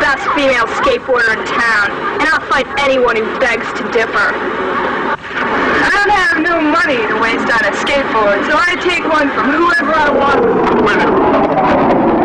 best female skateboarder in town, and I'll fight anyone who begs to differ. I don't have no money to waste on a skateboard, so I take one from whoever I want.